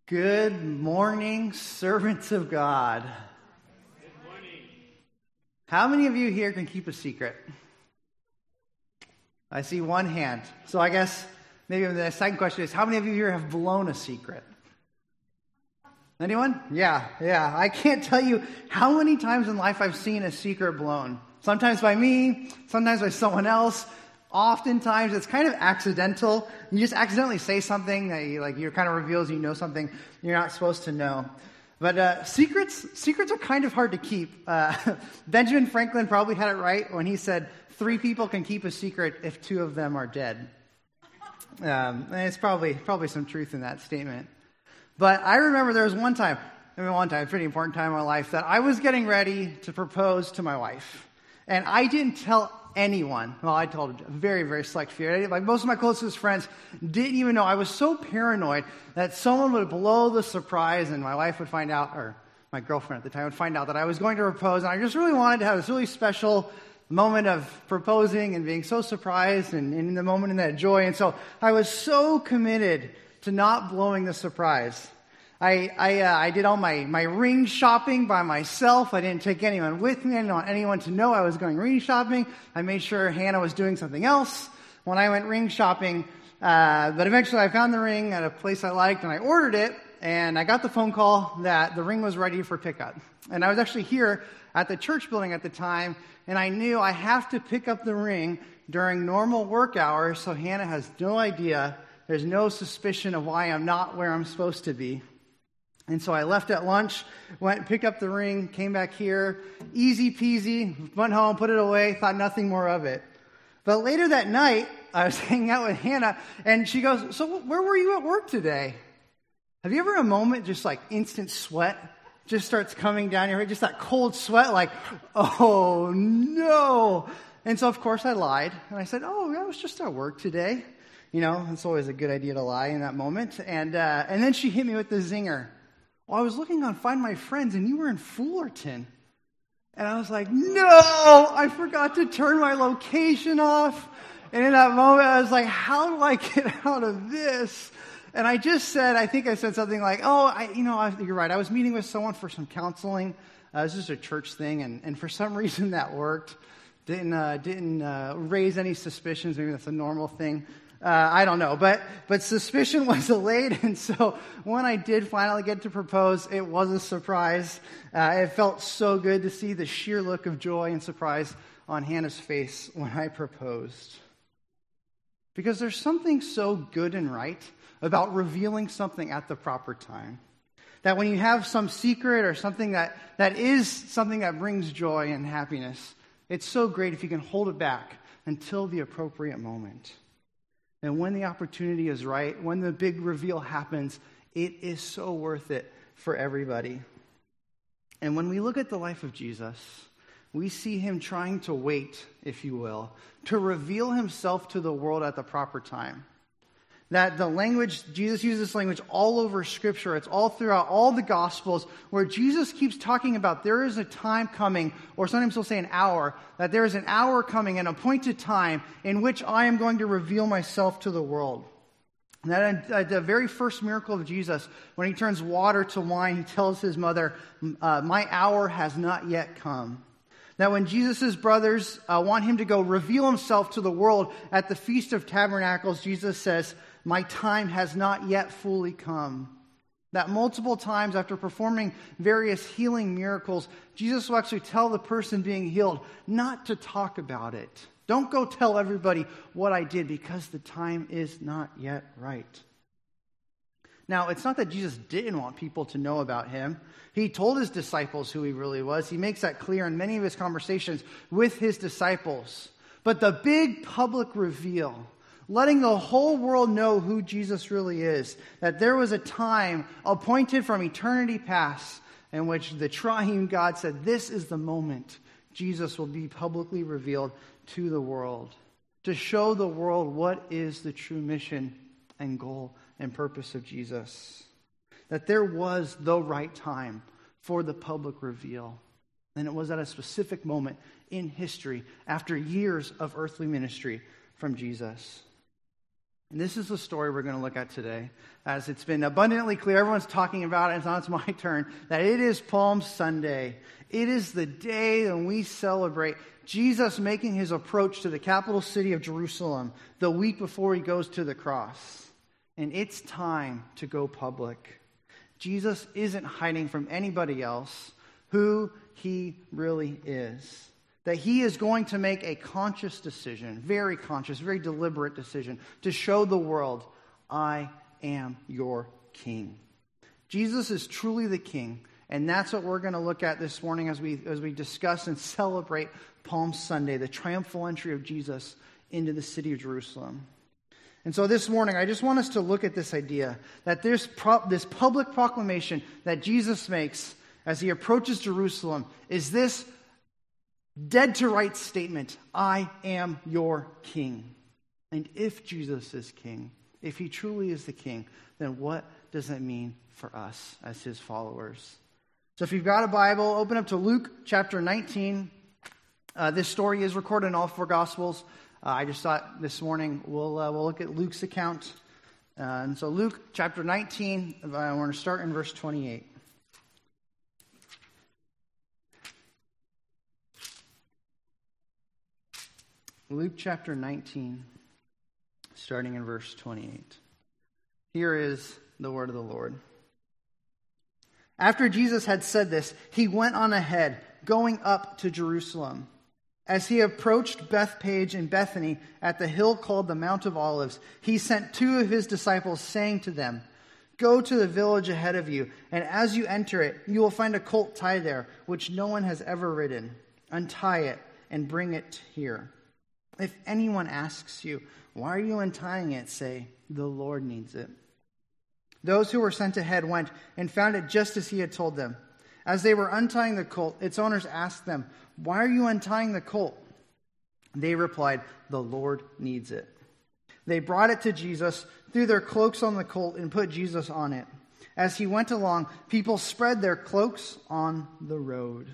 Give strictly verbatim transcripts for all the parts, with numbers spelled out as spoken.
Good morning, servants of God. Good morning. How many of you here can keep a secret? I see one hand. So I guess maybe the second question is, how many of you here have blown a secret? Anyone? Yeah, yeah. I can't tell you how many times in life I've seen a secret blown. Sometimes by me, sometimes by someone else. Oftentimes it's kind of accidental. You just accidentally say something that you, like, you kind of reveals you know something you're not supposed to know. But uh, secrets, secrets are kind of hard to keep. Uh, Benjamin Franklin probably had it right when he said, three people can keep a secret if two of them are dead. Um, and it's probably probably some truth in that statement. But I remember there was one time, I mean one time, a pretty important time in my life, that I was getting ready to propose to my wife. And I didn't tell anyone. Well, I told a very, very select few. Like most of my closest friends didn't even know. I was so paranoid that someone would blow the surprise and my wife would find out, or my girlfriend at the time would find out that I was going to propose. And I just really wanted to have this really special moment of proposing and being so surprised and, and in the moment in that joy. And so I was so committed to not blowing the surprise. I I, uh, I did all my, my ring shopping by myself. I didn't take anyone with me. I didn't want anyone to know I was going ring shopping. I made sure Hannah was doing something else when I went ring shopping. Uh, but eventually I found the ring at a place I liked and I ordered it. And I got the phone call that the ring was ready for pickup. And I was actually here at the church building at the time. And I knew I have to pick up the ring during normal work hours. So Hannah has no idea. There's no suspicion of why I'm not where I'm supposed to be. And so I left at lunch, went, picked up the ring, came back here, easy peasy, went home, put it away, thought nothing more of it. But later that night, I was hanging out with Hannah, and she goes, so where were you at work today? Have you ever a moment just like instant sweat just starts coming down your head, just that cold sweat, like, oh no. And so of course I lied, and I said, oh, I was just at work today. You know, it's always a good idea to lie in that moment. And uh, and then she hit me with the zinger. Well, I was looking on Find My Friends, and you were in Fullerton. And I was like, no, I forgot to turn my location off. And in that moment, I was like, how do I get out of this? And I just said, I think I said something like, oh, I, you know, I, you're right. I was meeting with someone for some counseling. Uh, this is a church thing, and, and for some reason that worked. Didn't uh, didn't uh, raise any suspicions. Maybe that's a normal thing. Uh, I don't know, but but suspicion was allayed, and so when I did finally get to propose, it was a surprise. Uh, it felt so good to see the sheer look of joy and surprise on Hannah's face when I proposed. Because there's something so good and right about revealing something at the proper time. That when you have some secret or something that, that is something that brings joy and happiness, it's so great if you can hold it back until the appropriate moment. And when the opportunity is right, when the big reveal happens, it is so worth it for everybody. And when we look at the life of Jesus, we see him trying to wait, if you will, to reveal himself to the world at the proper time. That the language, Jesus uses this language all over Scripture. It's all throughout all the Gospels where Jesus keeps talking about there is a time coming, or sometimes he'll say an hour, that there is an hour coming, an appointed time in which I am going to reveal myself to the world. And that at the very first miracle of Jesus, when he turns water to wine, he tells his mother, uh, my hour has not yet come. That when Jesus' brothers uh, want him to go reveal himself to the world at the Feast of Tabernacles, Jesus says, my time has not yet fully come. That multiple times after performing various healing miracles, Jesus will actually tell the person being healed not to talk about it. Don't go tell everybody what I did because the time is not yet right. Now, it's not that Jesus didn't want people to know about him. He told his disciples who he really was. He makes that clear in many of his conversations with his disciples. But the big public reveal, letting the whole world know who Jesus really is, that there was a time appointed from eternity past in which the triune God said, this is the moment Jesus will be publicly revealed to the world, to show the world what is the true mission and goal and purpose of Jesus. That there was the right time for the public reveal. And it was at a specific moment in history after years of earthly ministry from Jesus. And this is the story we're going to look at today. As it's been abundantly clear, everyone's talking about it, and now it's my turn, that it is Palm Sunday. It is the day when we celebrate Jesus making his approach to the capital city of Jerusalem the week before he goes to the cross. And it's time to go public. Jesus isn't hiding from anybody else who he really is. That he is going to make a conscious decision, very conscious, very deliberate decision, to show the world, I am your king. Jesus is truly the king, and that's what we're going to look at this morning as we as we discuss and celebrate Palm Sunday, the triumphal entry of Jesus into the city of Jerusalem. And so this morning, I just want us to look at this idea that there's pro- this public proclamation that Jesus makes as he approaches Jerusalem is this dead to rights statement, I am your king. And if Jesus is king, if he truly is the king, then what does that mean for us as his followers? So if you've got a Bible, open up to Luke chapter nineteen. Uh, this story is recorded in all four Gospels. Uh, I just thought this morning we'll uh, we'll look at Luke's account. Uh, and so Luke chapter nineteen, uh, we're going to start in verse twenty-eight. Luke chapter nineteen, starting in verse twenty-eight. Here is the word of the Lord. After Jesus had said this, he went on ahead, going up to Jerusalem. As he approached Bethphage and Bethany at the hill called the Mount of Olives, he sent two of his disciples, saying to them, Go to the village ahead of you, and as you enter it, you will find a colt tied there, which no one has ever ridden. Untie it and bring it here. If anyone asks you, Why are you untying it? Say, The Lord needs it. Those who were sent ahead went and found it just as he had told them. As they were untying the colt, its owners asked them, Why are you untying the colt? They replied, The Lord needs it. They brought it to Jesus, threw their cloaks on the colt, and put Jesus on it. As he went along, people spread their cloaks on the road.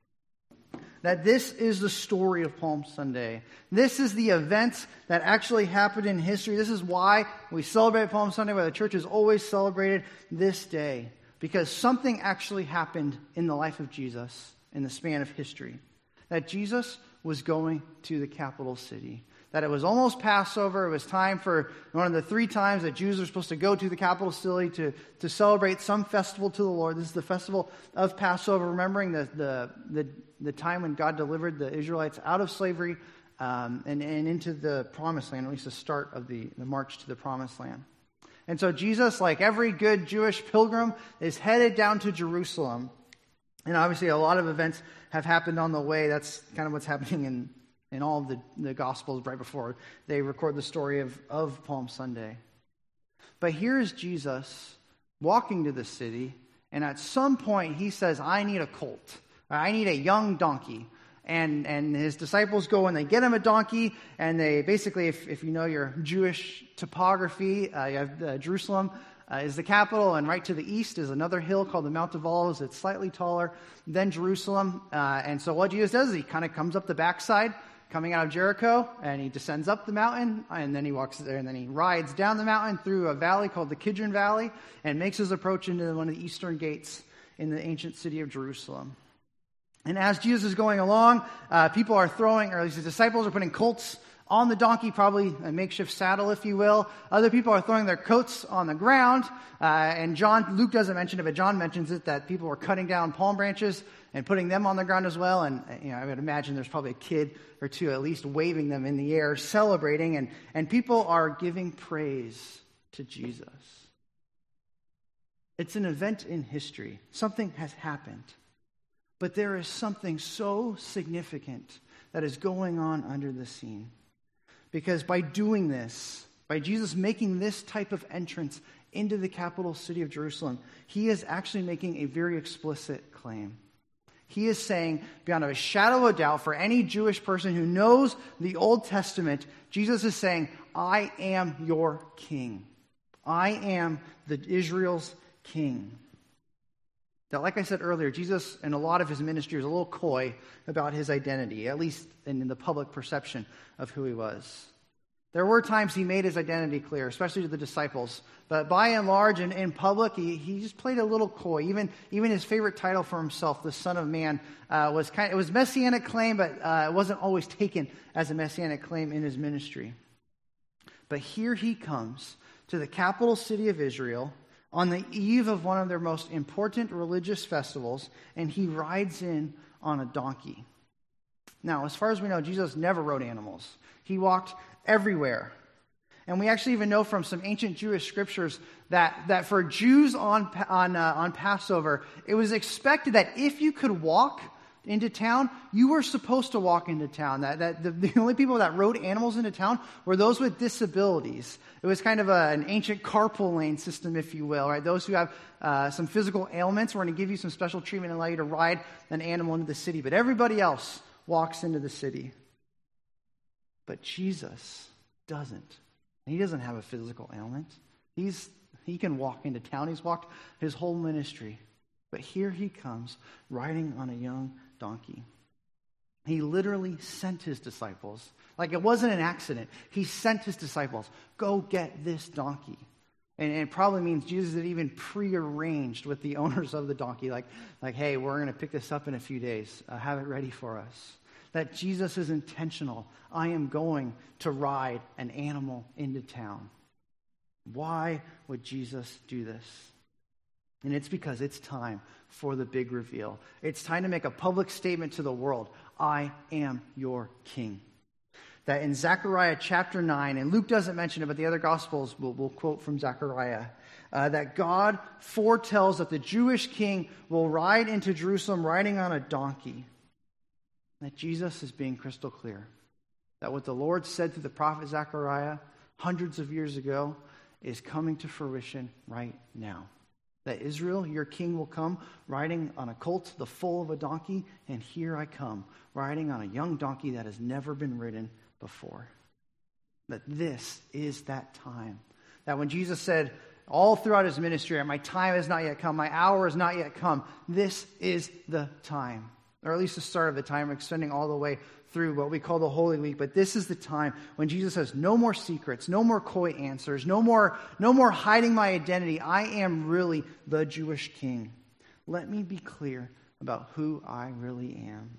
That this is the story of Palm Sunday. This is the events that actually happened in history. This is why we celebrate Palm Sunday, why the church has always celebrated this day. Because something actually happened in the life of Jesus in the span of history. That Jesus was going to the capital city. That it was almost Passover. It was time for one of the three times that Jews are supposed to go to the capital city to, to celebrate some festival to the Lord. This is the festival of Passover, remembering the the the, the time when God delivered the Israelites out of slavery um, and, and into the Promised Land, at least the start of the, the march to the Promised Land. And so Jesus, like every good Jewish pilgrim, is headed down to Jerusalem. And obviously a lot of events have happened on the way. That's kind of what's happening in, in all of the, the Gospels right before they record the story of, of Palm Sunday. But here is Jesus walking to the city, and at some point he says, I need a colt. I need a young donkey. And and his disciples go and they get him a donkey, and they basically, if, if you know your Jewish topography, uh, you have uh, Jerusalem uh, is the capital, and right to the east is another hill called the Mount of Olives. It's slightly taller than Jerusalem. Uh, and so what Jesus does is he kind of comes up the backside, coming out of Jericho, and he descends up the mountain, and then he walks there, and then he rides down the mountain through a valley called the Kidron Valley, and makes his approach into one of the eastern gates in the ancient city of Jerusalem. And as Jesus is going along, uh, people are throwing, or at least his disciples are putting colts on the donkey, probably a makeshift saddle, if you will. Other people are throwing their coats on the ground. Uh, and John, Luke doesn't mention it, but John mentions it, that people were cutting down palm branches and putting them on the ground as well. And you know, I would imagine there's probably a kid or two at least waving them in the air, celebrating. And, and people are giving praise to Jesus. It's an event in history. Something has happened. But there is something so significant that is going on under the scene. Because by doing this, by Jesus making this type of entrance into the capital city of Jerusalem, he is actually making a very explicit claim. He is saying, beyond a shadow of doubt, for any Jewish person who knows the Old Testament, Jesus is saying, I am your king. I am the Israel's king. That, like I said earlier, Jesus, in a lot of his ministry, was a little coy about his identity, at least in the public perception of who he was. There were times he made his identity clear, especially to the disciples. But by and large, and in public, he, he just played a little coy. Even even his favorite title for himself, the Son of Man, uh, was kind. It was messianic claim, but uh, it wasn't always taken as a messianic claim in his ministry. But here he comes to the capital city of Israel on the eve of one of their most important religious festivals, and he rides in on a donkey. Now, as far as we know, Jesus never rode animals. He walked everywhere. And we actually even know from some ancient Jewish scriptures that, that for Jews on, on, uh, on Passover, it was expected that if you could walk into town, you were supposed to walk into town. That, that the, the only people that rode animals into town were those with disabilities. It was kind of a, an ancient carpool lane system, if you will. Right? Those who have uh, some physical ailments, we're going to give you some special treatment and allow you to ride an animal into the city. But everybody else walks into the city. But Jesus doesn't. He doesn't have a physical ailment. He's he can walk into town. He's walked his whole ministry. But here he comes riding on a young donkey. He literally sent his disciples. Like it wasn't an accident. He sent his disciples, go get this donkey. And, and it probably means Jesus had even prearranged with the owners of the donkey. Like, like hey, we're going to pick this up in a few days. Uh, have it ready for us. That Jesus is intentional. I am going to ride an animal into town. Why would Jesus do this? And it's because it's time for the big reveal. It's time to make a public statement to the world. I am your king. That in Zechariah chapter nine, and Luke doesn't mention it, but the other Gospels will, will quote from Zechariah, uh, that God foretells that the Jewish king will ride into Jerusalem riding on a donkey. That Jesus is being crystal clear. That what the Lord said through the prophet Zechariah hundreds of years ago is coming to fruition right now. That Israel, your king, will come riding on a colt, the foal of a donkey, and here I come, riding on a young donkey that has never been ridden before. That this is that time. That when Jesus said all throughout his ministry, my time has not yet come, my hour has not yet come, this is the time. Or at least the start of the time, extending all the way through what we call the Holy Week. But this is the time when Jesus says, no more secrets, no more coy answers, no more, no more hiding my identity. I am really the Jewish king. Let me be clear about who I really am.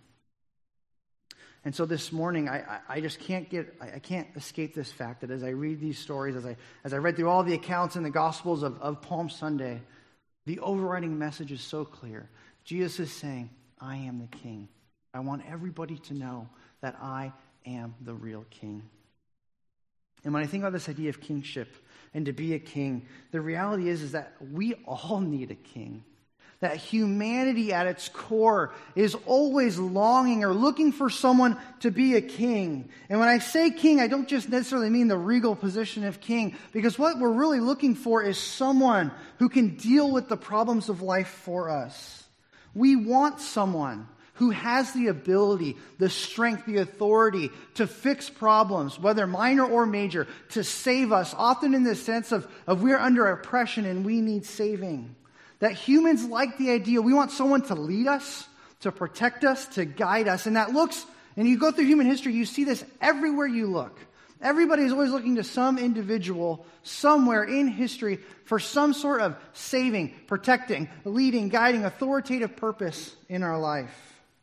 And so this morning, I, I, I just can't get, I, I can't escape this fact that as I read these stories, as I as I read through all the accounts in the Gospels of, of Palm Sunday, the overriding message is so clear. Jesus is saying, I am the king. I want everybody to know that I am the real king. And when I think about this idea of kingship and to be a king, the reality is, is that we all need a king. That humanity at its core is always longing or looking for someone to be a king. And when I say king, I don't just necessarily mean the regal position of king, because what we're really looking for is someone who can deal with the problems of life for us. We want someone who has the ability, the strength, the authority to fix problems, whether minor or major, to save us, often in the sense of, of we're under oppression and we need saving. That humans like the idea, we want someone to lead us, to protect us, to guide us. And that looks, and you go through human history, you see this everywhere you look. Everybody is always looking to some individual somewhere in history for some sort of saving, protecting, leading, guiding, authoritative purpose in our life.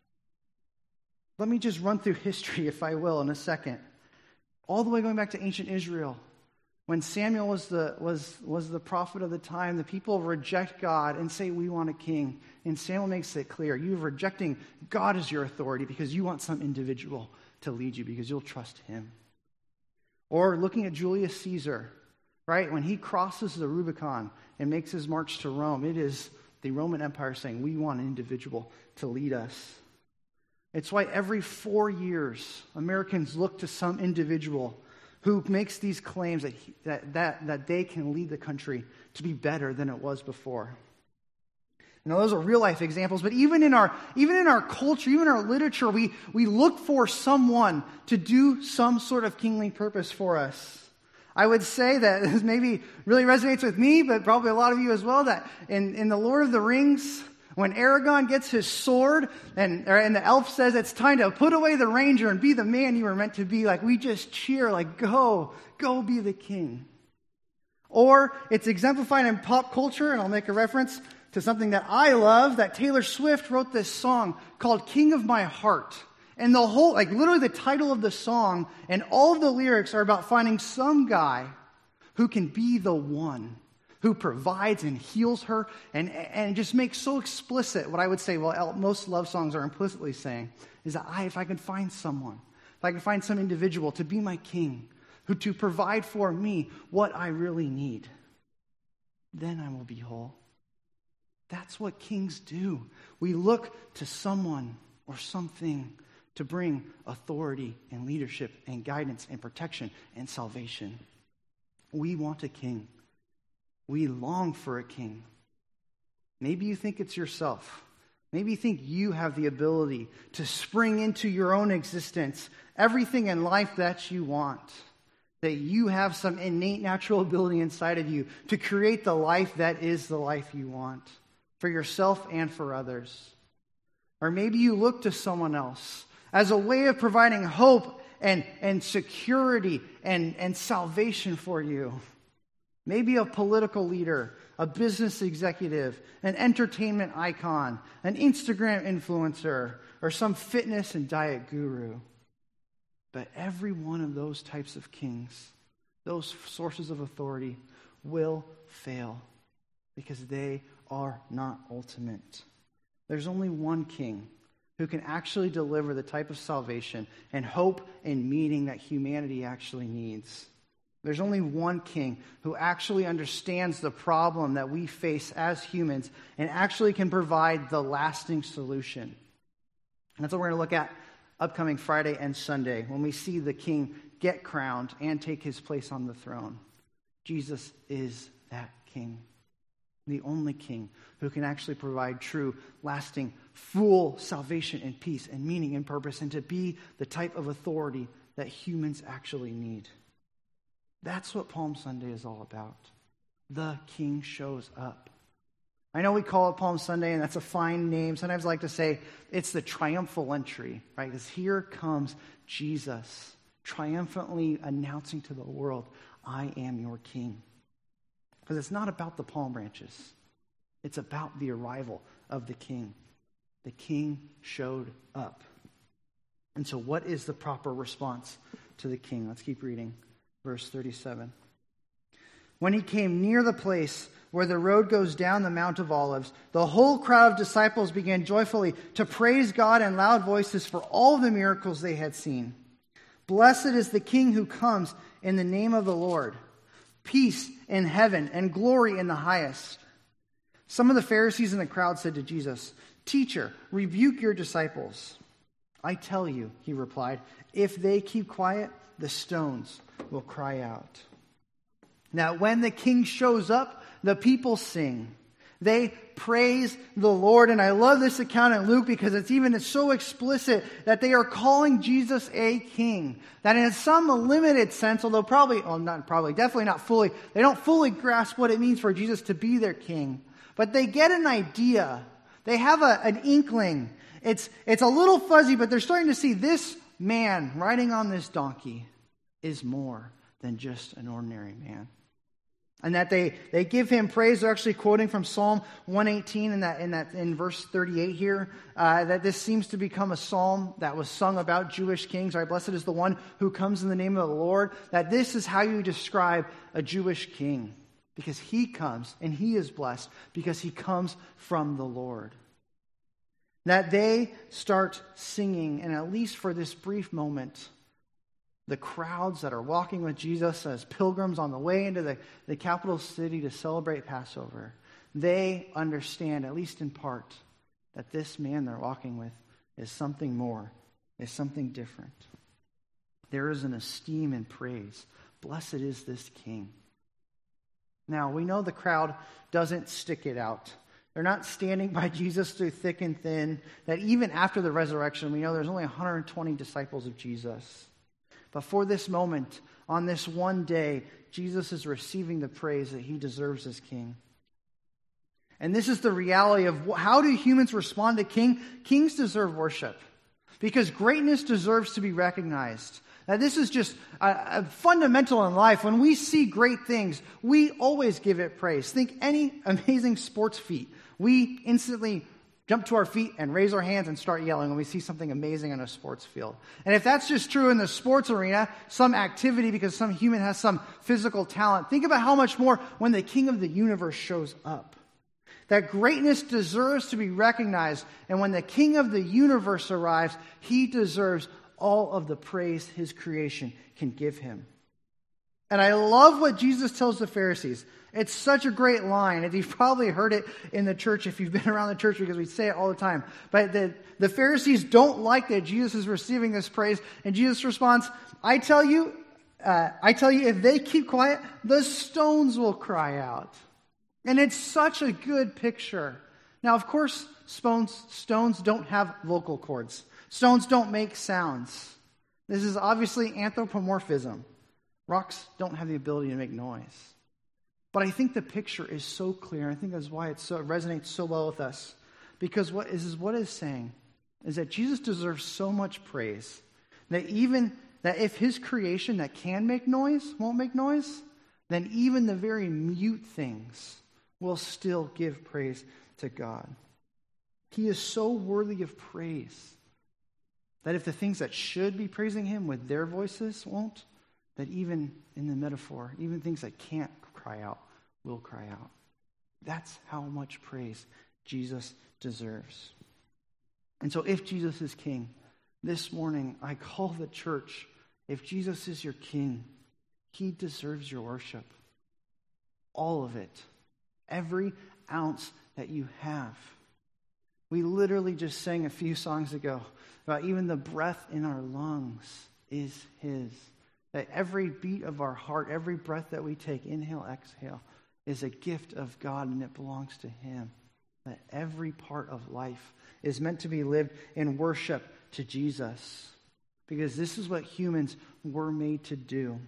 Let me just run through history, if I will, in a second. All the way going back to ancient Israel. When Samuel was the, was, was the prophet of the time, the people reject God and say, we want a king. And Samuel makes it clear, you're rejecting God as your authority because you want some individual to lead you because you'll trust him. Or looking at Julius Caesar, right? When he crosses the Rubicon and makes his march to Rome, it is the Roman Empire saying, we want an individual to lead us. It's why every four years, Americans look to some individual who makes these claims that, he, that, that, that they can lead the country to be better than it was before. Now, those are real-life examples, but even in our even in our culture, even in our literature, we, we look for someone to do some sort of kingly purpose for us. I would say that this maybe really resonates with me, but probably a lot of you as well, that in, in The Lord of the Rings, When Aragorn gets his sword and, and the elf says it's time to put away the ranger and be the man you were meant to be, like we just cheer, like go, go be the king. Or it's exemplified in pop culture, and I'll make a reference to something that I love, that Taylor Swift wrote this song called King of My Heart. And the whole, like literally the title of the song and all of the lyrics are about finding some guy who can be the one who provides and heals her and, and just makes so explicit what I would say, well, most love songs are implicitly saying, is that I, if I can find someone, if I can find some individual to be my king, who to provide for me what I really need, then I will be whole. That's what kings do. We look to someone or something to bring authority and leadership and guidance and protection and salvation. We want a king. We long for a king. Maybe you think it's yourself. Maybe you think you have the ability to spring into your own existence everything in life that you want. That you have some innate natural ability inside of you to create the life that is the life you want for yourself and for others. Or maybe you look to someone else as a way of providing hope and, and security and, and salvation for you. Maybe a political leader, a business executive, an entertainment icon, an Instagram influencer, or some fitness and diet guru. But every one of those types of kings, those sources of authority, will fail because they are not ultimate. There's only one king who can actually deliver the type of salvation and hope and meaning that humanity actually needs. There's only one king who actually understands the problem that we face as humans and actually can provide the lasting solution. And that's what we're going to look at upcoming Friday and Sunday when we see the king get crowned and take his place on the throne. Jesus is that king, the only king who can actually provide true, lasting, full salvation and peace and meaning and purpose, and to be the type of authority that humans actually need. That's what Palm Sunday is all about. The king shows up. I know we call it Palm Sunday, and that's a fine name. Sometimes I like to say it's the triumphal entry, right? Because here comes Jesus, triumphantly announcing to the world, I am your king. Because it's not about the palm branches. It's about the arrival of the king. The king showed up. And so what is the proper response to the king? Let's keep reading. Verse thirty-seven. When he came near the place where the road goes down the Mount of Olives, the whole crowd of disciples began joyfully to praise God in loud voices for all the miracles they had seen. Blessed is the King who comes in the name of the Lord. Peace in heaven and glory in the highest. Some of the Pharisees in the crowd said to Jesus, Teacher, rebuke your disciples. I tell you, he replied, if they keep quiet, the stones will cry out. Now, when the king shows up, the people sing. They praise the Lord. And I love this account in Luke because it's even it's so explicit that they are calling Jesus a king. That in some limited sense, although probably, well, not probably, definitely not fully, they don't fully grasp what it means for Jesus to be their king. But they get an idea. They have a, an inkling. It's, it's a little fuzzy, but they're starting to see this man riding on this donkey is more than just an ordinary man. And that they, they give him praise. They're actually quoting from Psalm one eighteen in that in that in verse thirty-eight here. Uh, that this seems to become a psalm that was sung about Jewish kings. Right, blessed is the one who comes in the name of the Lord. That this is how you describe a Jewish king, because he comes and he is blessed because he comes from the Lord. That they start singing, and at least for this brief moment, the crowds that are walking with Jesus as pilgrims on the way into the, the capital city to celebrate Passover, they understand, at least in part, that this man they're walking with is something more, is something different. There is an esteem and praise. Blessed is this king. Now, we know the crowd doesn't stick it out. They're not standing by Jesus through thick and thin. That even after the resurrection, we know there's only one hundred twenty disciples of Jesus. But for this moment, on this one day, Jesus is receiving the praise that he deserves as king. And this is the reality of wh- how do humans respond to king? Kings deserve worship because greatness deserves to be recognized. Now, this is just a, a fundamental in life. When we see great things, we always give it praise. Think any amazing sports feat. We instantly jump to our feet and raise our hands and start yelling when we see something amazing on a sports field. And if that's just true in the sports arena, some activity because some human has some physical talent, think about how much more when the King of the universe shows up. That greatness deserves to be recognized, and when the King of the universe arrives, he deserves all of the praise his creation can give him. And I love what Jesus tells the Pharisees. It's such a great line. And you've probably heard it in the church if you've been around the church because we say it all the time. But the, the Pharisees don't like that Jesus is receiving this praise. And Jesus responds, I tell you, uh, I tell you, if they keep quiet, the stones will cry out. And it's such a good picture. Now, of course, stones, stones don't have vocal cords. Stones don't make sounds. This is obviously anthropomorphism. Rocks don't have the ability to make noise. But I think the picture is so clear. I think that's why it, so, it resonates so well with us. Because what is, is what it's saying is that Jesus deserves so much praise that even that if his creation that can make noise won't make noise, then even the very mute things will still give praise to God. He is so worthy of praise that if the things that should be praising him with their voices won't, that even in the metaphor, even things that can't cry out will cry out. That's how much praise Jesus deserves. And so if Jesus is king, this morning I call the church, if Jesus is your king, he deserves your worship. All of it. Every ounce that you have. We literally just sang a few songs ago about even the breath in our lungs is his. That every beat of our heart, every breath that we take, inhale, exhale, is a gift of God and it belongs to him. That every part of life is meant to be lived in worship to Jesus. Because this is what humans were made to do.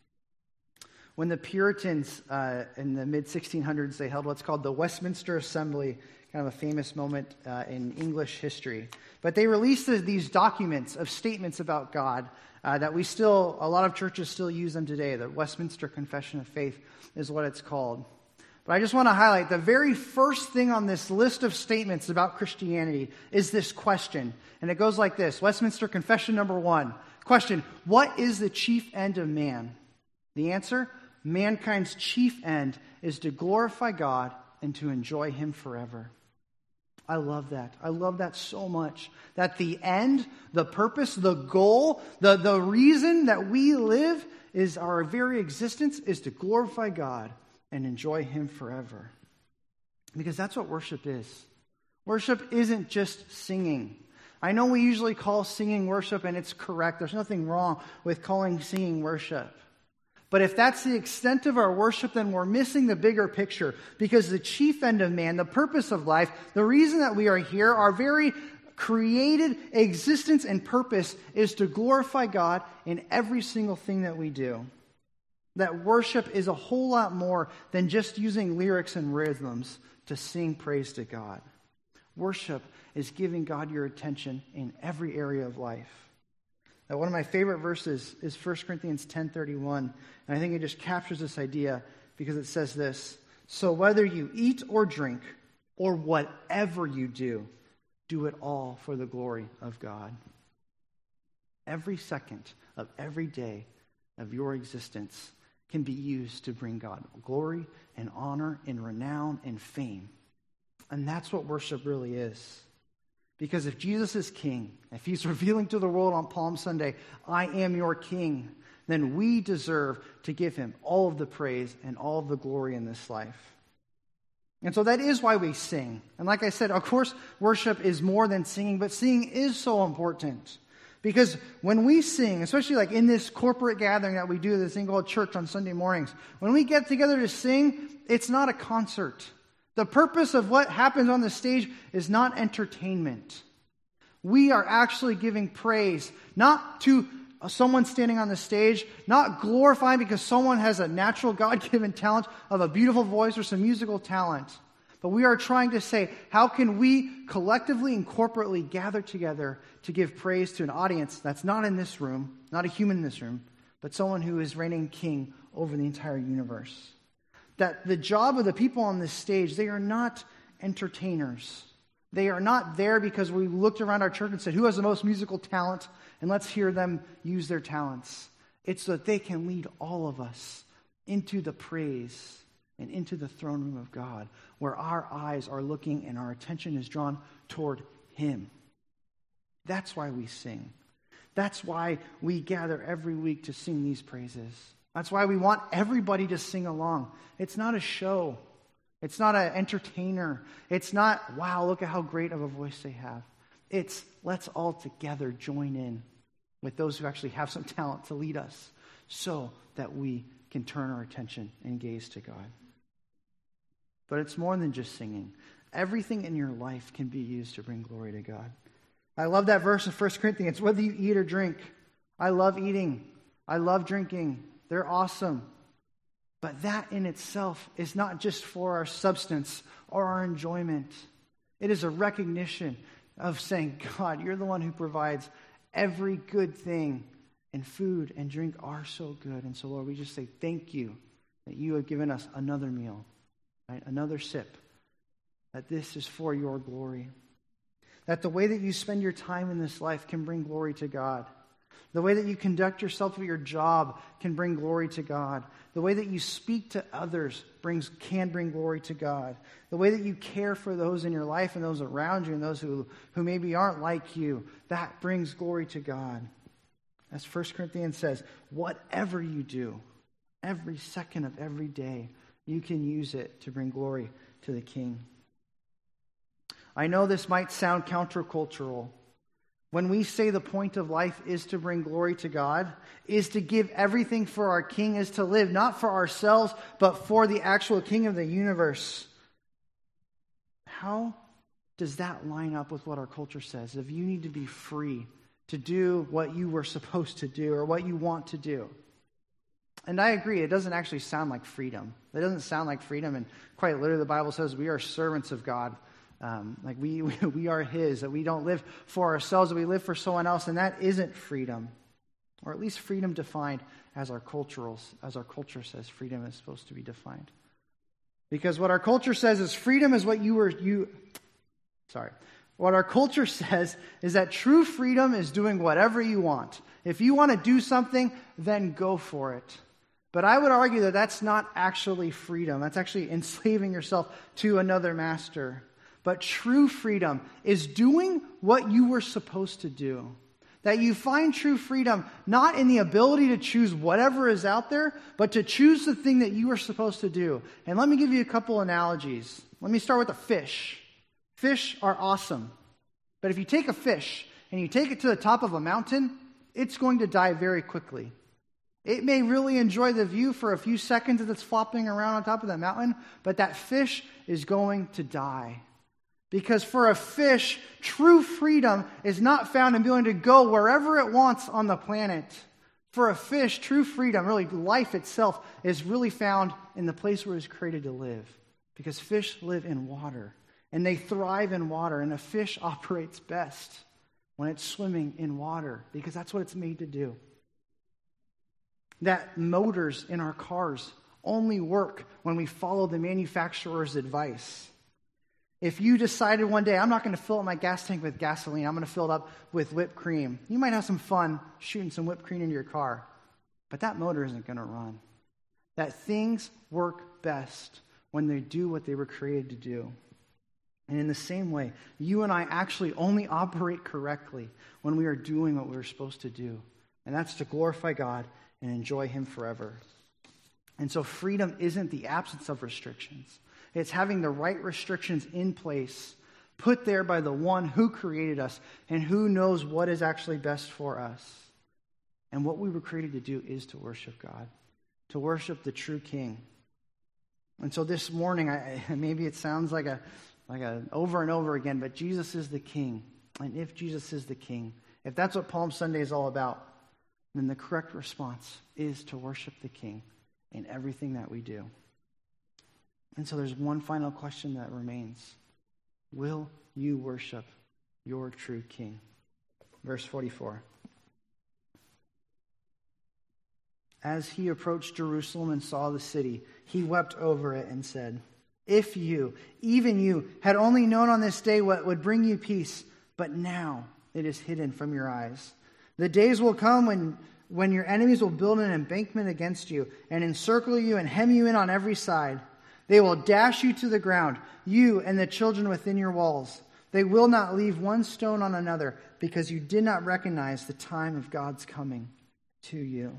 When the Puritans uh, in the mid sixteen hundreds, they held what's called the Westminster Assembly, kind of a famous moment uh, in English history. But they released these documents of statements about God uh, that we still, a lot of churches still use them today. The Westminster Confession of Faith is what it's called. But I just want to highlight the very first thing on this list of statements about Christianity is this question. And it goes like this. Westminster Confession number one. Question, what is the chief end of man? The answer, mankind's chief end is to glorify God and to enjoy him forever. I love that. I love that so much. That the end, the purpose, the goal, the, the reason that we live is our very existence is to glorify God and enjoy him forever. Because that's what worship is. Worship isn't just singing. I know we usually call singing worship, and it's correct. There's nothing wrong with calling singing worship. But if that's the extent of our worship, then we're missing the bigger picture. Because the chief end of man, the purpose of life, the reason that we are here, our very created existence and purpose is to glorify God in every single thing that we do. That worship is a whole lot more than just using lyrics and rhythms to sing praise to God. Worship is giving God your attention in every area of life. Now, one of my favorite verses is First Corinthians ten thirty-one, and I think it just captures this idea because it says this, so whether you eat or drink or whatever you do, do it all for the glory of God. Every second of every day of your existence can be used to bring God glory and honor and renown and fame. And that's what worship really is. Because if Jesus is king, if he's revealing to the world on Palm Sunday, I am your king, then we deserve to give him all of the praise and all of the glory in this life. And so that is why we sing. And like I said, of course, worship is more than singing, but singing is so important. Because when we sing, especially like in this corporate gathering that we do, this thing called church on Sunday mornings, when we get together to sing, it's not a concert. The purpose of what happens on the stage is not entertainment. We are actually giving praise, not to someone standing on the stage, not glorifying because someone has a natural God-given talent of a beautiful voice or some musical talent. But we are trying to say, how can we collectively and corporately gather together to give praise to an audience that's not in this room, not a human in this room, but someone who is reigning king over the entire universe? That the job of the people on this stage, they are not entertainers. They are not there because we looked around our church and said, who has the most musical talent? And let's hear them use their talents. It's so that they can lead all of us into the praise and into the throne room of God, where our eyes are looking and our attention is drawn toward Him. That's why we sing. That's why we gather every week to sing these praises. That's why we want everybody to sing along. It's not a show. It's not an entertainer. It's not, wow, look at how great of a voice they have. It's, let's all together join in with those who actually have some talent to lead us so that we can turn our attention and gaze to God. But it's more than just singing. Everything in your life can be used to bring glory to God. I love that verse in First Corinthians, whether you eat or drink. I love eating. I love drinking. They're awesome. But that in itself is not just for our substance or our enjoyment. It is a recognition of saying, God, you're the one who provides every good thing, and food and drink are so good. And so, Lord, we just say thank you that you have given us another meal, right? Another sip, that this is for your glory. That the way that you spend your time in this life can bring glory to God. The way that you conduct yourself at your job can bring glory to God. The way that you speak to others brings can bring glory to God. The way that you care for those in your life and those around you and those who, who maybe aren't like you, that brings glory to God. As First Corinthians says, whatever you do, every second of every day, you can use it to bring glory to the King. I know this might sound countercultural. When we say the point of life is to bring glory to God, is to give everything for our King, is to live not for ourselves, but for the actual King of the universe. How does that line up with what our culture says? If you need to be free to do what you were supposed to do or what you want to do. And I agree, it doesn't actually sound like freedom. It doesn't sound like freedom, and quite literally the Bible says we are servants of God. Um, like we, we are His, that we don't live for ourselves, that we live for someone else, and that isn't freedom. Or at least freedom defined as our cultural, as our culture says freedom is supposed to be defined. Because what our culture says is freedom is what you were, you, sorry. What our culture says is that true freedom is doing whatever you want. If you want to do something, then go for it. But I would argue that that's not actually freedom. That's actually enslaving yourself to another master. But true freedom is doing what you were supposed to do. That you find true freedom not in the ability to choose whatever is out there, but to choose the thing that you are supposed to do. And let me give you a couple analogies. Let me start with a fish. Fish are awesome. But if you take a fish and you take it to the top of a mountain, it's going to die very quickly. It may really enjoy the view for a few seconds as it's flopping around on top of that mountain, but that fish is going to die. Because for a fish, true freedom is not found in being able to go wherever it wants on the planet. For a fish, true freedom, really life itself, is really found in the place where it's created to live. Because fish live in water. And they thrive in water. And a fish operates best when it's swimming in water. Because that's what it's made to do. That motors in our cars only work when we follow the manufacturer's advice. If you decided one day, I'm not going to fill up my gas tank with gasoline, I'm going to fill it up with whipped cream. You might have some fun shooting some whipped cream into your car. But that motor isn't going to run. That things work best when they do what they were created to do. And in the same way, you and I actually only operate correctly when we are doing what we were supposed to do. And that's to glorify God and enjoy Him forever. And so freedom isn't the absence of restrictions. It's having the right restrictions in place, put there by the one who created us and who knows what is actually best for us. And what we were created to do is to worship God, to worship the true King. And so this morning, I, maybe it sounds like a like a over and over again, but Jesus is the King. And if Jesus is the King, if that's what Palm Sunday is all about, then the correct response is to worship the King in everything that we do. And so there's one final question that remains. Will you worship your true King? Verse forty-four. As he approached Jerusalem and saw the city, he wept over it and said, if you, even you, had only known on this day what would bring you peace, but now it is hidden from your eyes. The days will come when, when your enemies will build an embankment against you and encircle you and hem you in on every side. They will dash you to the ground, you and the children within your walls. They will not leave one stone on another, because you did not recognize the time of God's coming to you.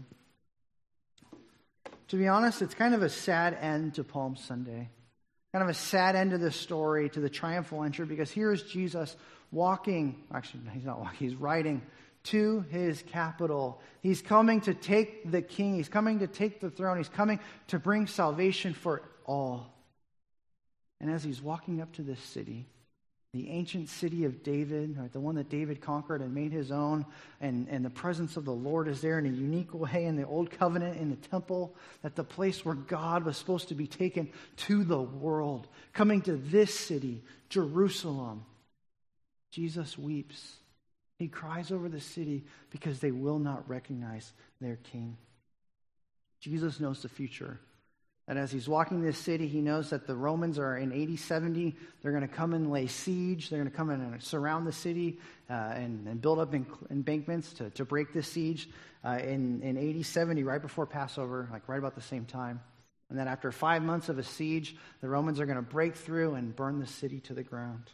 To be honest, it's kind of a sad end to Palm Sunday. Kind of a sad end to the story, to the triumphal entry, because here is Jesus walking, actually he's not walking, he's riding to his capital. He's coming to take the king, he's coming to take the throne, he's coming to bring salvation for all. And as he's walking up to this city, the ancient city of David, right, the one that David conquered and made his own, and, and the presence of the Lord is there in a unique way in the Old Covenant, in the temple, that the place where God was supposed to be taken to the world, coming to this city, Jerusalem. Jesus weeps. He cries over the city because they will not recognize their king. Jesus knows the future. And as he's walking this city, he knows that the Romans are in A D seventy. They're going to come and lay siege. They're going to come in and surround the city uh, and, and build up embankments to, to break this siege uh, in, in A D seventy, right before Passover, like right about the same time. And then after five months of a siege, the Romans are going to break through and burn the city to the ground.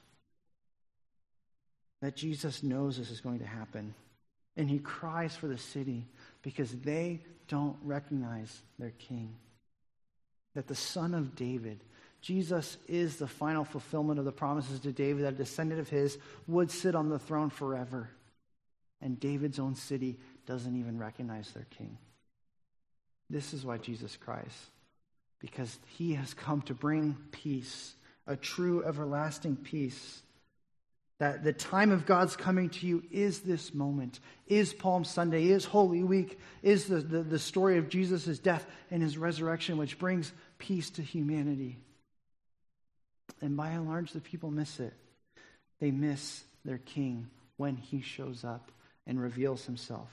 That Jesus knows this is going to happen. And he cries for the city because they don't recognize their king. That the Son of David, Jesus, is the final fulfillment of the promises to David that a descendant of his would sit on the throne forever. And David's own city doesn't even recognize their king. This is why Jesus cries. Because he has come to bring peace, a true everlasting peace. That the time of God's coming to you is this moment, is Palm Sunday, is Holy Week, is the, the, the story of Jesus' death and his resurrection, which brings peace to humanity. And by and large, the people miss it. They miss their king when he shows up and reveals himself.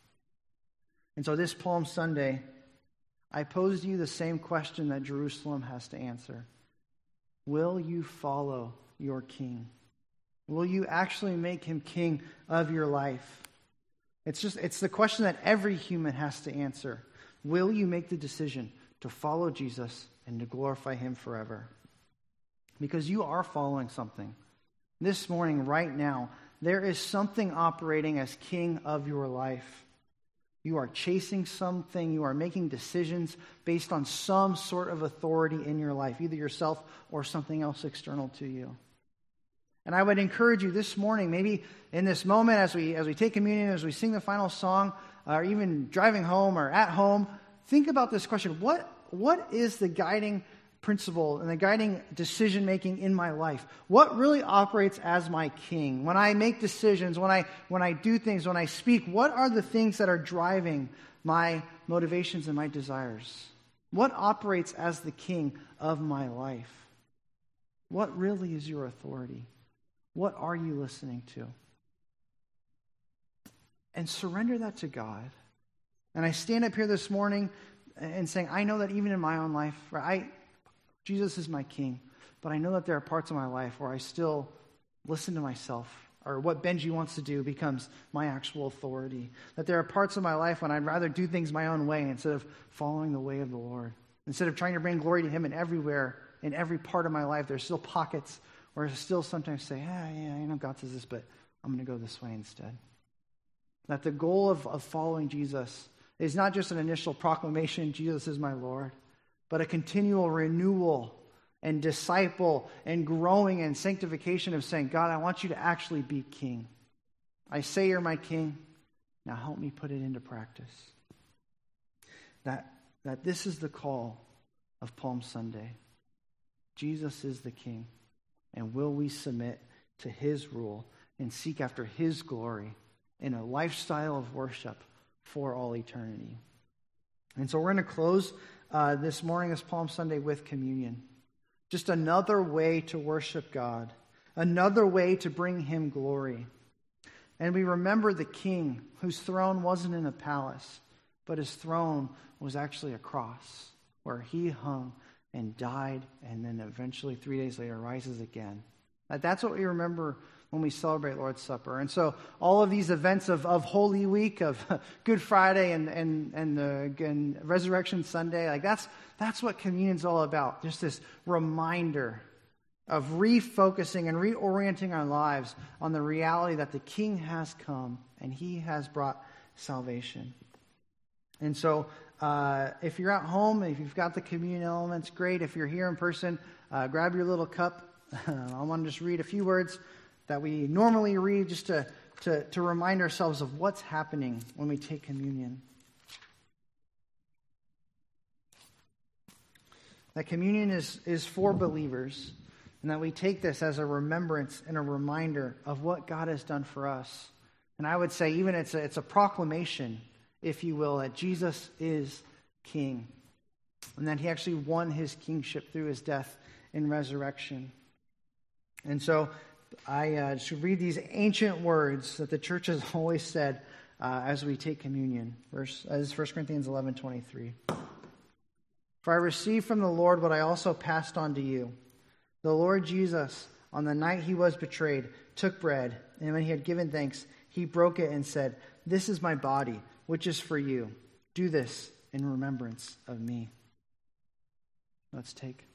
And so this Palm Sunday, I pose to you the same question that Jerusalem has to answer. Will you follow your king? Will you actually make him king of your life? It's just, it's the question that every human has to answer. Will you make the decision to follow Jesus and to glorify him forever? Because you are following something. This morning, right now, there is something operating as king of your life. You are chasing something. You are making decisions based on some sort of authority in your life, either yourself or something else external to you. And I would encourage you this morning, maybe in this moment as we as we take communion, as we sing the final song, or even driving home or at home, think about this question. What, what is the guiding principle and the guiding decision-making in my life? What really operates as my king? When I make decisions, when I when I do things, when I speak, what are the things that are driving my motivations and my desires? What operates as the king of my life? What really is your authority? What are you listening to? And surrender that to God. And I stand up here this morning and saying, I know that even in my own life, I, Jesus is my king, but I know that there are parts of my life where I still listen to myself, or what Benji wants to do becomes my actual authority. That there are parts of my life when I'd rather do things my own way instead of following the way of the Lord. Instead of trying to bring glory to him in everywhere, in every part of my life, there's still pockets or still sometimes say, ah, yeah, I know God says this, but I'm going to go this way instead. That the goal of, of following Jesus is not just an initial proclamation, Jesus is my Lord, but a continual renewal and disciple and growing and sanctification of saying, God, I want you to actually be king. I say you're my king. Now help me put it into practice. That, that this is the call of Palm Sunday. Jesus is the king. And will we submit to his rule and seek after his glory in a lifestyle of worship for all eternity? And so we're going to close uh, this morning, this Palm Sunday, with communion. Just another way to worship God, another way to bring him glory. And we remember the king whose throne wasn't in a palace, but his throne was actually a cross where he hung and died and then eventually three days later rises again. That's what we remember when we celebrate Lord's Supper. And so all of these events of, of Holy Week, of Good Friday and and and, the, and Resurrection Sunday, like that's that's what communion's all about. Just this reminder of refocusing and reorienting our lives on the reality that the King has come and he has brought salvation. And so uh, if you're at home, if you've got the communion elements, great. If you're here in person, uh, grab your little cup. I want to just read a few words that we normally read just to, to, to remind ourselves of what's happening when we take communion. That communion is, is for believers, and that we take this as a remembrance and a reminder of what God has done for us. And I would say even it's a, it's a proclamation, if you will, that Jesus is King, and that he actually won his kingship through his death and resurrection. And so I uh, should read these ancient words that the church has always said uh, as we take communion. Verse, as First Corinthians eleven twenty-three. For I received from the Lord what I also passed on to you. The Lord Jesus, on the night he was betrayed, took bread, and when he had given thanks, he broke it and said, "This is my body, which is for you. Do this in remembrance of me." Let's take.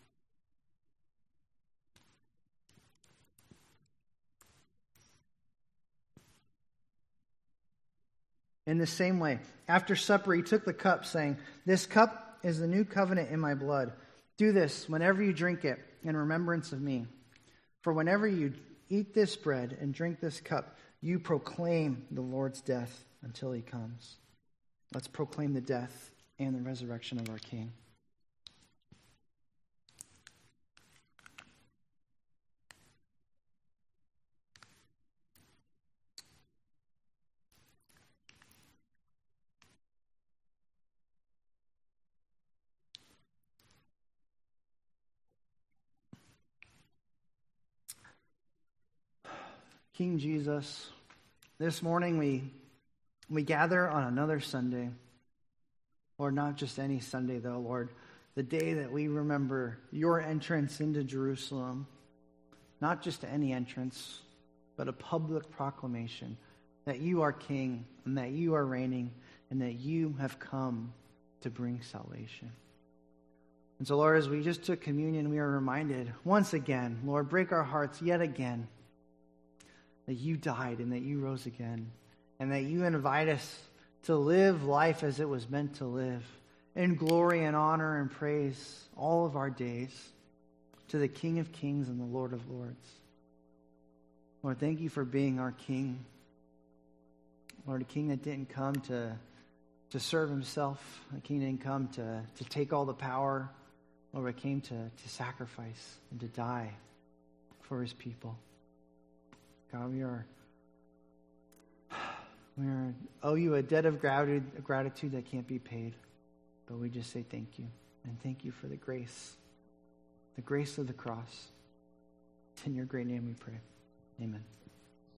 In the same way, after supper, he took the cup, saying, "This cup is the new covenant in my blood. Do this whenever you drink it in remembrance of me. For whenever you eat this bread and drink this cup, you proclaim the Lord's death until he comes." Let's proclaim the death and the resurrection of our King. King Jesus, this morning we we gather on another Sunday. Lord, not just any Sunday though, Lord, the day that we remember your entrance into Jerusalem. Not just any entrance, but a public proclamation that you are King and that you are reigning and that you have come to bring salvation. And so, Lord, as we just took communion, we are reminded once again, Lord, break our hearts yet again, that you died and that you rose again, and that you invite us to live life as it was meant to live, in glory and honor and praise all of our days, to the King of Kings and the Lord of Lords. Lord, thank you for being our King. Lord, a King that didn't come to, to serve himself, a King that didn't come to, to take all the power, Lord, but came to, to sacrifice and to die for his people. God, we are, we are owe you a debt of gratitude, gratitude that can't be paid. But we just say thank you. And thank you for the grace, the grace of the cross. It's in your great name we pray. Amen.